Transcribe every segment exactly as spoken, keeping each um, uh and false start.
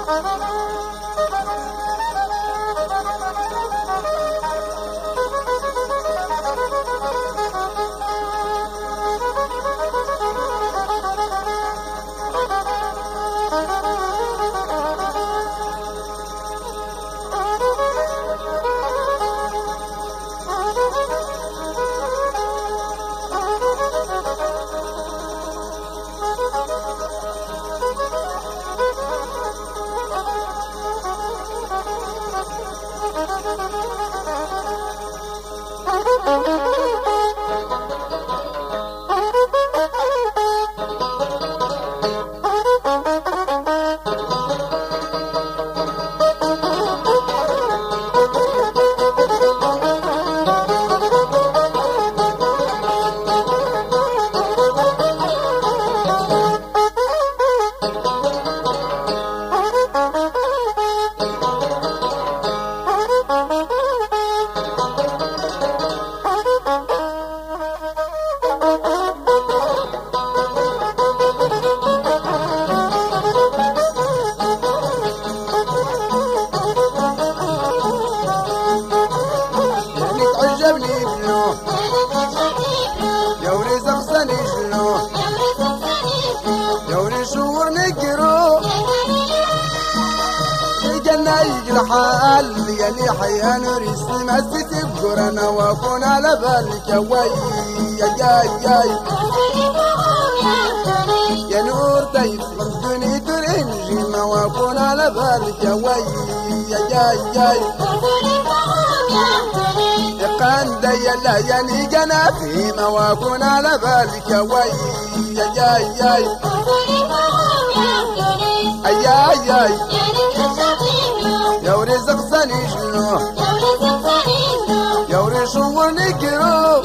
الحال يلي حيان رسم مسجد بقرنا واكون على بالك وي يا جاي جاي يا نور طيب الدنيا ترنجي ما واكون على بالك وي يا جاي جاي قان ديلا يعني جنافي ما واكون على بالك وي يا جاي جاي اي اي اي يا ورزق ثاني شنو يا ورشور نكرو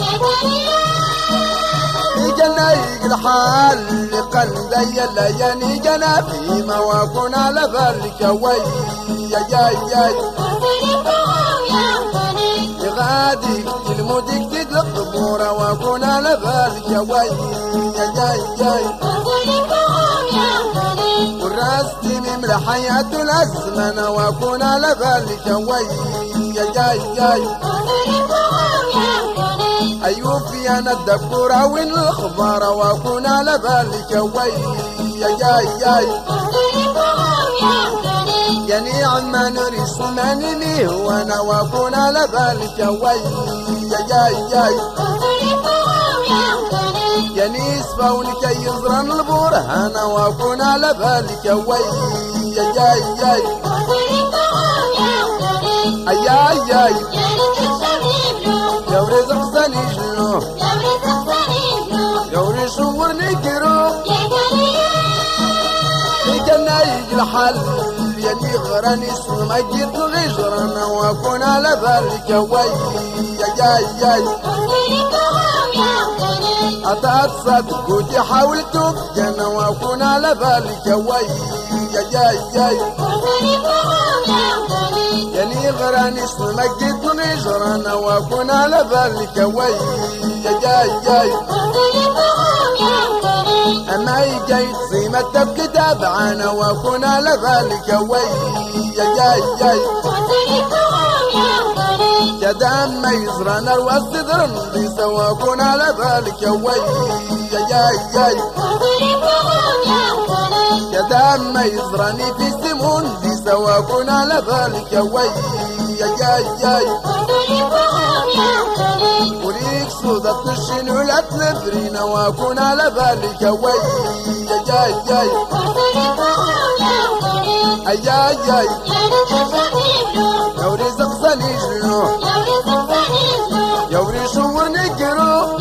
يجنا الحال قلب يلا يعني جنا في ما واكون على بالك وي يا جاي جاي غادي المودك تدلق ضمورة واكون على بالك وي يا جاي جاي وراستي من حياة الأزمن واكون على بالك وي يا جاي جاي أيوب يا الدكورة وين الأخبار واكون على بالك وي يا جاي جاي يا نعم نريس مني وانا واكون على بالك وي يا جاي جاي يا نسبة ونكي يزرن البرهان واكون على بالك وي يا جاي جاي اي اي اي يا ورزق ثاني شنو يا ورشور نكرو يجنا يجي الحل يلي غراني اسم ما جيت غجرنا واكون على بالك وي يا جاي جاي أتات صدق ودي حاولت بجنة واكون على بالك وي يا جاي جاي يعني غراني اسم ما جيت غجرنا واكون على بالك وي يا جاي جاي أما جاي زي ما تبكي تابعنا واكون على بالك وي يا جاي جاي يا دام ما يزرن الوسط ذرن واكون على بالك وي يا جاي جاي يا دام ما يزرني في سمون دي واكون على بالك وي يا جاي جاي وليك صودا تشين ولا تلفرين واكون على بالك وي يا جاي جاي اي اي اي يا ورزق ثاني شنو يا ورشور نكرو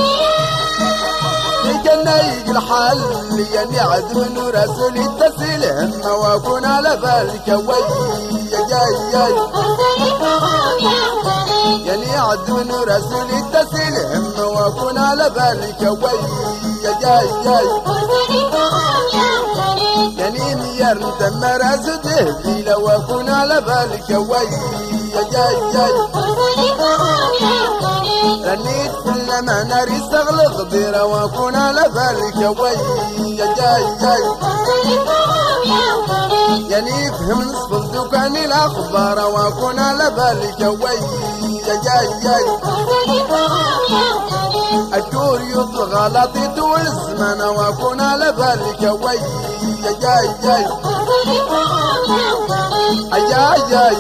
يجنا يجي الحال يعني عدم ورسول التسهيل هم واكون على بالك وي يا جاي جاي يعني عدم ورسول التسهيل هم واكون على بالك وي يا جاي جاي يعني ميار دمر ازده لو اكون على بالك وي يا جاي جاي رنيت كل ما نار يستغلق بيرا واكون على بالك وي يا جاي جاي يعني فهم نصف الدكان الأخبار وأكون على بالك وي يا جاي جاي الدور يطلق غلطي طول الزمان وأكون على بالك وي يا جاي جاي جاي جاي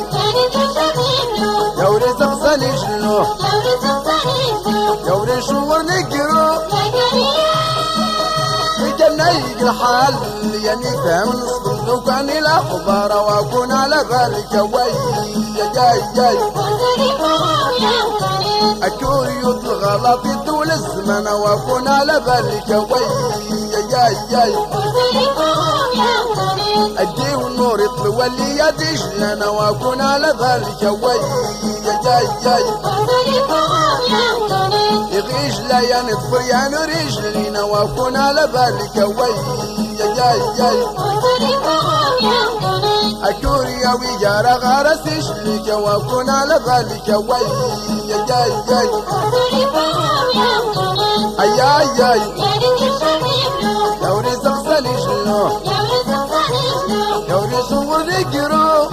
يا وريت غزالي شنو يا وريت شور نقرو نيجي الحال يعني فهم نصف دكان الأخبار وأكون على بالك وي يا جاي جاي أكون يطلق غلطي طول الزمان وأكون على بالك وي يا جاي جاي أدي والنور يطلو اللي يديش لنا وأكون على بالك وي يا جاي جاي يغيش لا يا نطفر يا نريج لينا وأكون على بالك وي يا جاي جاي أكون يا ويجارة غارس لك وأكون على بالك وي يا جاي جاي أيا أيا يا وريت غزالي شنو يا وريت صور نقرو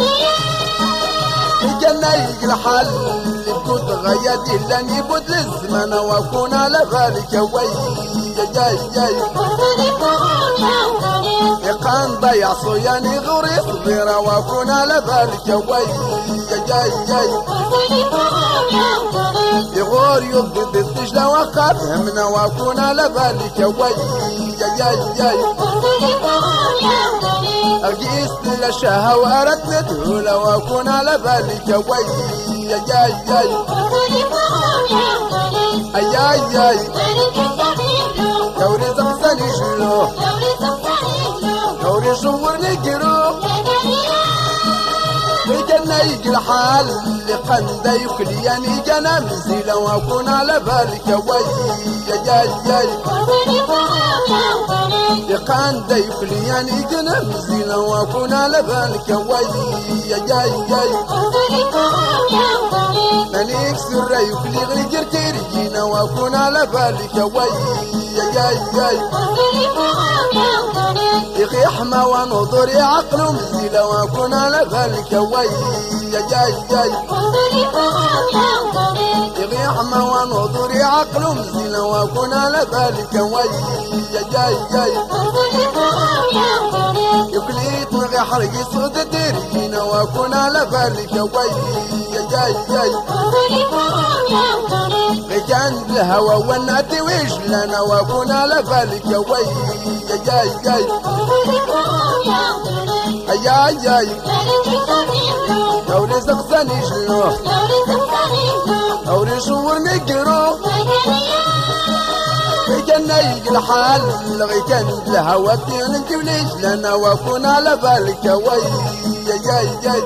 يجي الحال اللي كنت غيادي لاني بود للزمان واكون على بالك وي يا جاي جاي يقان ضيع صياني غوري صغيرة واكون على بالك وي يا جاي جاي يغور يضد الدجلة وقف همنا واكون على بالك وي يا جاي جاي أقيس للشهوة وأردت ندهولا وأكون على بالك وي يا جاي جاي أيا أيا يا وريت غزالي شنو يا وريت شور نقرو الجنة يجي الحال اللي قندا يكلياني جانا مزيلة وأكون على بالك وي يا جاي جاي يقندا يكلياني جانا مزيلة وأكون على بالك وي يا جاي جاي مانيك سر يكلي غير جرتي رجينا وأكون على بالك وي يا جاي جاي يخي حما ونظري عقل مزيلة وأكون على بالك وي يا جاي جاي يخي حما ونظري عقل مزيلة وأكون على بالك وي يا جاي جاي يكليت نغي حرقي صوت الدرجينا وأكون على بالك وي يا جاي جاي غيجان الهوى والنادي وجلنا وأكون على بالك وي يا جاي جاي أيا أيا يا وريت غزالي شنو يا وريت شور نقرو الجنة يجي الحال لغي كان الهوى دين انت وليش لنا وأكون على بالك وي يا جاي جاي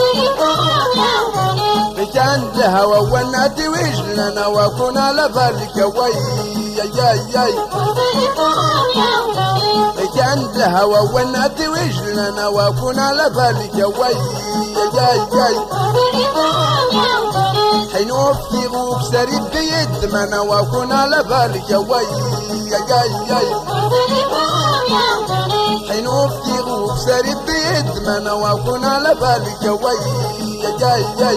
كان الهوى والنادي وجلنا وأكون على بالك وي يا جاي جاي كان الهوى والنادي وجلنا وأكون على بالك وي يا جاي جاي حين وفي غوب سريب بيد منا وأكون على بالك وي يا جاي جاي حين وفي غوب سريب بيد منا وأكون على بالك وي يا جاي جاي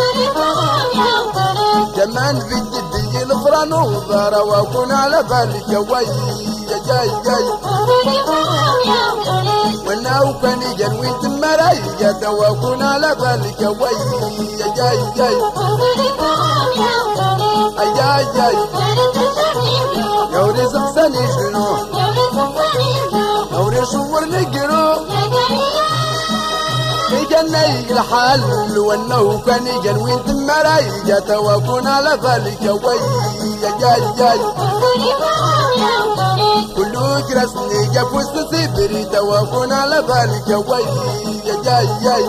كمان في الدنيا الفران وضارة وأكون على بالك وي يا جاي جاي وانا وكان يجنوي تمرايا وأكون على بالك وي يا جاي جاي أيا جاي يا وريت غزالي شنو يا وريت شور نقرو الجنة يجي الحال وانه كان يجنوي تمرايا وأكون على بالك وي يا جاي جاي كله جرسني جاب وسط سبري وأكون على بالك وي يا جاي جاي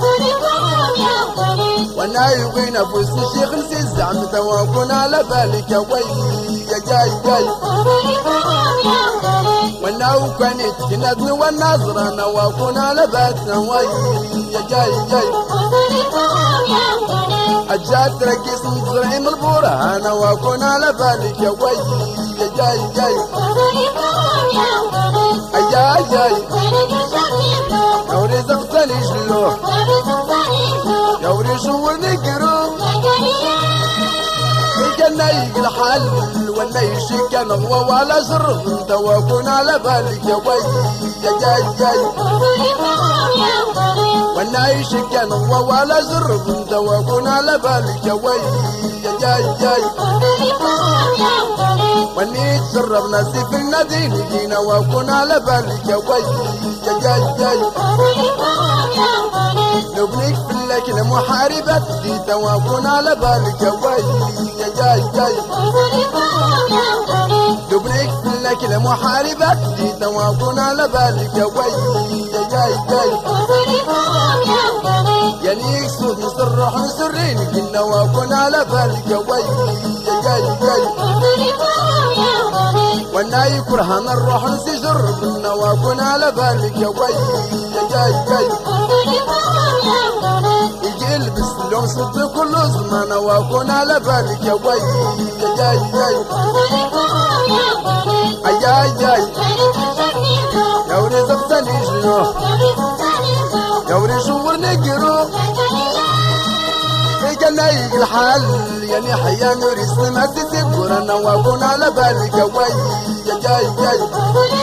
وانا يبغي نفوس الشيخ نسي زعمته وأكون على بالك وي يا جاي جاي وانا وكانت جنادني والنظرة وأكون على باتنا وي يا جاي جاي حجات ركيس نزرعي من البرهان وأكون على بالك وي يا جاي جاي أيا أيا يا وريت له يا وريش ونقرو الجنة يقل حل ولا يشك نغوى ولا زر انت واكون على بالك يا وي يا جاي جاي ولا يشك نغوى ولا زر انت واكون على بالك يا وي يا جاي جاي وني تسرب ناسي في النادي نجينا واكون على بالك يا وي يا جاي جاي نبنيك في اللكن محاربة جديدة واكون على بالك يا وي يا جاي جاي نبنيك في اللكن محاربة جديدة واكون على بالك يا وي يا جاي جاي يا ليك صوت نصرح نسرين قلنا واكون على بالك يا وي يا جاي جاي وانا يكره نروح نسجر قلنا واكون على بالك يا وي يا جاي جاي يجي البس لون صد كل زمان واكون على بالك يا وي يا جاي جاي يا جاي يا وري زبطني جنو يا وري شور نقرو جنايق الحال يعني حيا نوري سمعت تذكر انا واكون على بالك يا وي يا جاي جاي